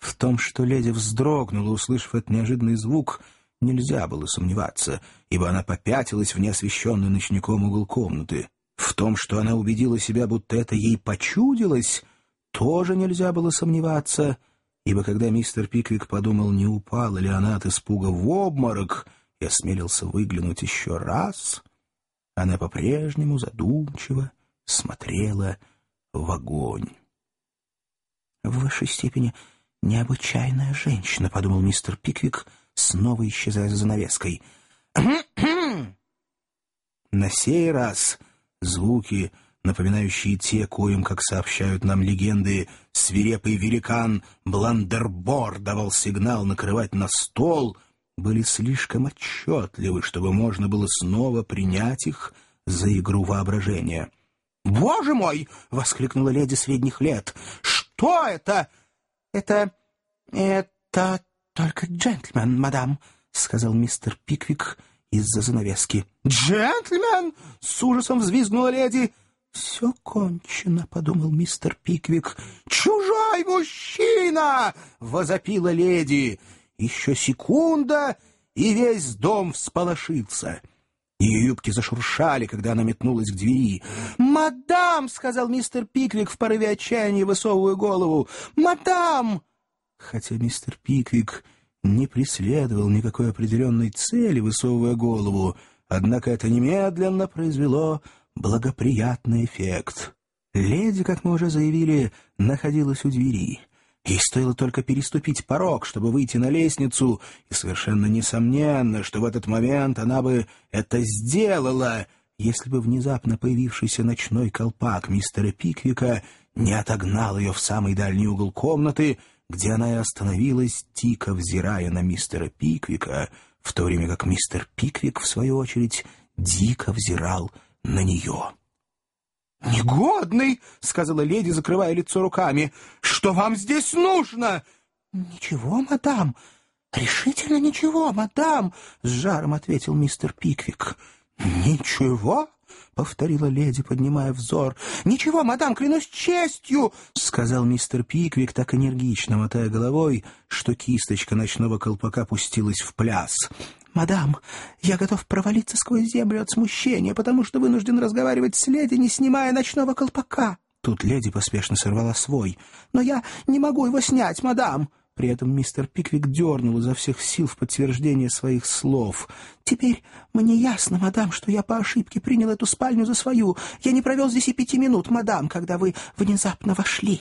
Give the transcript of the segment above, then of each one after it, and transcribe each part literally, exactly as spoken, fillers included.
В том, что леди вздрогнула, услышав этот неожиданный звук, нельзя было сомневаться, ибо она попятилась в неосвещенный ночником угол комнаты. В том, что она убедила себя, будто это ей почудилось, тоже нельзя было сомневаться, ибо когда мистер Пиквик подумал, не упала ли она от испуга в обморок, и осмелился выглянуть еще раз, она по-прежнему задумчиво смотрела в огонь. «В высшей степени необычайная женщина», — подумал мистер Пиквик, снова исчезая за занавеской. На сей раз звуки, напоминающие те, коим, как сообщают нам легенды, свирепый великан Бландербор давал сигнал накрывать на стол, были слишком отчетливы, чтобы можно было снова принять их за игру воображения. «Боже мой!» — воскликнула леди средних лет. «Что это?» «Это... это только джентльмен, мадам», — сказал мистер Пиквик из-за занавески. «Джентльмен?» — с ужасом взвизгнула леди. «Все кончено», — подумал мистер Пиквик. «Чужой мужчина!» — возопила леди. Еще секунда, и весь дом всполошился. Ее юбки зашуршали, когда она метнулась к двери. «Мадам!» — сказал мистер Пиквик в порыве отчаяния, высовывая голову. «Мадам!» Хотя мистер Пиквик не преследовал никакой определенной цели, высовывая голову, однако это немедленно произвело благоприятный эффект. Леди, как мы уже заявили, находилась у двери. Ей стоило только переступить порог, чтобы выйти на лестницу, и совершенно несомненно, что в этот момент она бы это сделала, если бы внезапно появившийся ночной колпак мистера Пиквика не отогнал ее в самый дальний угол комнаты, где она и остановилась, дико взирая на мистера Пиквика, в то время как мистер Пиквик, в свою очередь, дико взирал на нее. «Негодный!» — сказала леди, закрывая лицо руками. «Что вам здесь нужно?» «Ничего, мадам, решительно ничего, мадам!» — с жаром ответил мистер Пиквик. «Ничего?» — повторила леди, поднимая взор. «Ничего, мадам, клянусь честью!» — сказал мистер Пиквик, так энергично мотая головой, что кисточка ночного колпака пустилась в пляс. «Мадам, я готов провалиться сквозь землю от смущения, потому что вынужден разговаривать с леди, не снимая ночного колпака». Тут леди поспешно сорвала свой. «Но я не могу его снять, мадам!» При этом мистер Пиквик дернул изо всех сил в подтверждение своих слов. «Теперь мне ясно, мадам, что я по ошибке принял эту спальню за свою. Я не провел здесь и пяти минут, мадам, когда вы внезапно вошли».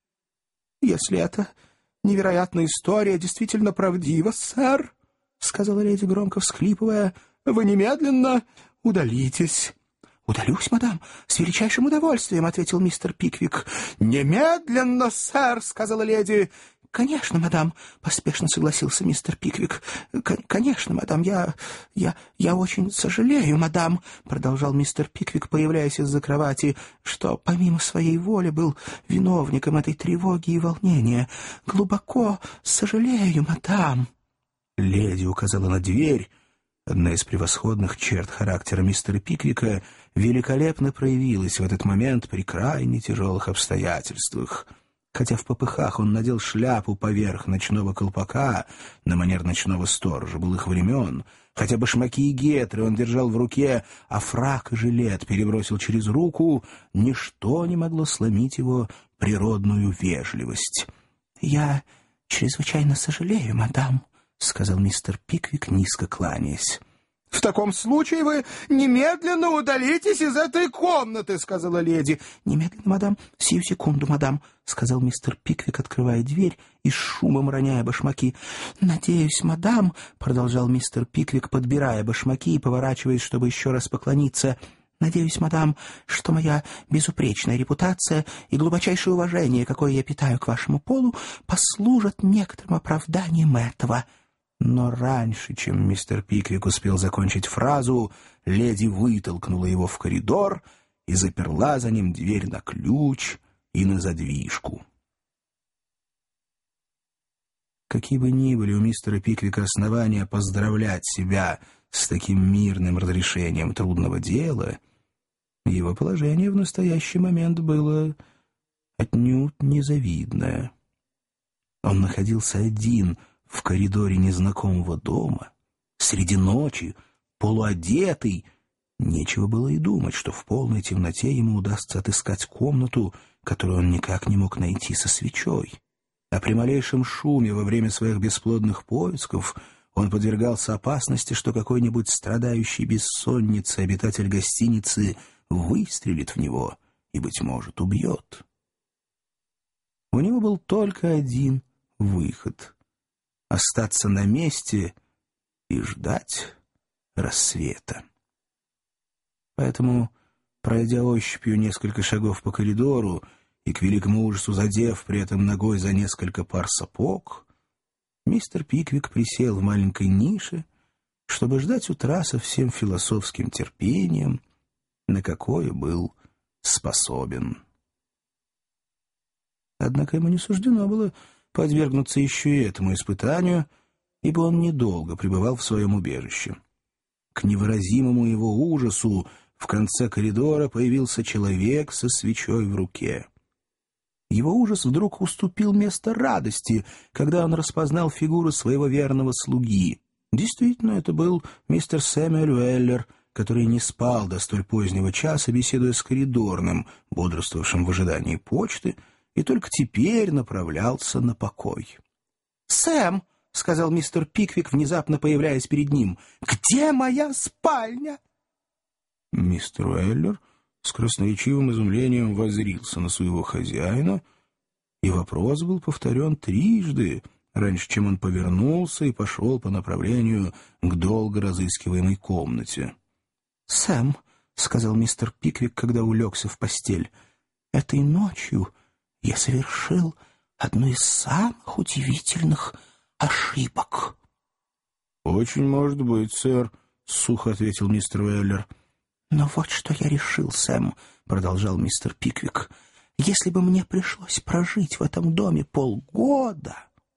«Если эта невероятная история действительно правдива, сэр, — сказала леди, громко всхлипывая, — вы немедленно удалитесь». «Удалюсь, мадам, с величайшим удовольствием», — ответил мистер Пиквик. «Немедленно, сэр, — сказала леди». «Конечно, мадам», — поспешно согласился мистер Пиквик. «Конечно, мадам, я... я... я очень сожалею, мадам», — продолжал мистер Пиквик, появляясь из-за кровати, «что помимо своей воли был виновником этой тревоги и волнения. Глубоко сожалею, мадам». Леди указала на дверь. Одна из превосходных черт характера мистера Пиквика великолепно проявилась в этот момент при крайне тяжелых обстоятельствах. Хотя в попыхах он надел шляпу поверх ночного колпака, на манер ночного сторожа былых времен, хотя башмаки и гетры он держал в руке, а фрак и жилет перебросил через руку, ничто не могло сломить его природную вежливость. «Я чрезвычайно сожалею, мадам», — сказал мистер Пиквик, низко кланяясь. «В таком случае вы немедленно удалитесь из этой комнаты», — сказала леди. «Немедленно, мадам, сию секунду, мадам», — сказал мистер Пиквик, открывая дверь и с шумом роняя башмаки. «Надеюсь, мадам», — продолжал мистер Пиквик, подбирая башмаки и поворачиваясь, чтобы еще раз поклониться, «надеюсь, мадам, что моя безупречная репутация и глубочайшее уважение, какое я питаю к вашему полу, послужат некоторым оправданием этого». Но раньше, чем мистер Пиквик успел закончить фразу, леди вытолкнула его в коридор и заперла за ним дверь на ключ и на задвижку. Какие бы ни были у мистера Пиквика основания поздравлять себя с таким мирным разрешением трудного дела, его положение в настоящий момент было отнюдь незавидное. Он находился один в коридоре незнакомого дома, среди ночи, полуодетый. Нечего было и думать, что в полной темноте ему удастся отыскать комнату, которую он никак не мог найти со свечой. А при малейшем шуме во время своих бесплодных поисков он подвергался опасности, что какой-нибудь страдающий бессонницей обитатель гостиницы выстрелит в него и, быть может, убьет. У него был только один выход — остаться на месте и ждать рассвета. Поэтому, пройдя ощупью несколько шагов по коридору и, к великому ужасу задев при этом ногой за несколько пар сапог, мистер Пиквик присел в маленькой нише, чтобы ждать утра со всем философским терпением, на какое был способен. Однако ему не суждено было подвергнуться еще и этому испытанию, ибо он недолго пребывал в своем убежище. К невыразимому его ужасу в конце коридора появился человек со свечой в руке. Его ужас вдруг уступил место радости, когда он распознал фигуру своего верного слуги. Действительно, это был мистер Сэмюэль Уэллер, который не спал до столь позднего часа, беседуя с коридорным, бодрствовавшим в ожидании почты, и только теперь направлялся на покой. «Сэм!» — сказал мистер Пиквик, внезапно появляясь перед ним. «Где моя спальня?» Мистер Уэллер с красноречивым изумлением воззрился на своего хозяина, и вопрос был повторен трижды, раньше чем он повернулся и пошел по направлению к долго разыскиваемой комнате. «Сэм», — сказал мистер Пиквик, когда улегся в постель, — «этой ночью я совершил одну из самых удивительных ошибок». «Очень может быть, сэр», — сухо ответил мистер Уэллер. «Но вот что я решил, Сэм», — продолжал мистер Пиквик. «Если бы мне пришлось прожить в этом доме полгода,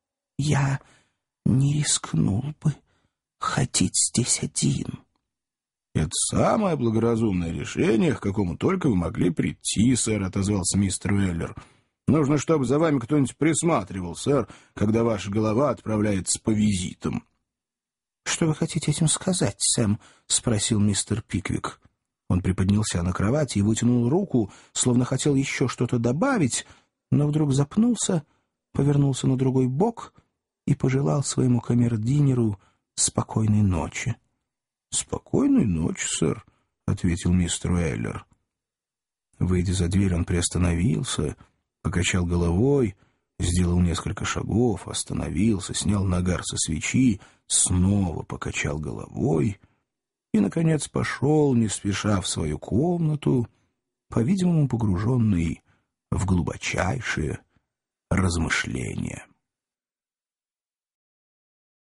я не рискнул бы ходить здесь один». «Это самое благоразумное решение, к какому только вы могли прийти, сэр», — отозвался мистер Уэллер. «Нужно, чтобы за вами кто-нибудь присматривал, сэр, когда ваша голова отправляется по визитам». «Что вы хотите этим сказать, Сэм?» — спросил мистер Пиквик. Он приподнялся на кровати и вытянул руку, словно хотел еще что-то добавить, но вдруг запнулся, повернулся на другой бок и пожелал своему камердинеру спокойной ночи. «Спокойной ночи, сэр», — ответил мистер Уэллер. Выйдя за дверь, он приостановился, покачал головой, сделал несколько шагов, остановился, снял нагар со свечи, снова покачал головой и, наконец, пошел, не спеша, в свою комнату, по-видимому, погруженный в глубочайшие размышления.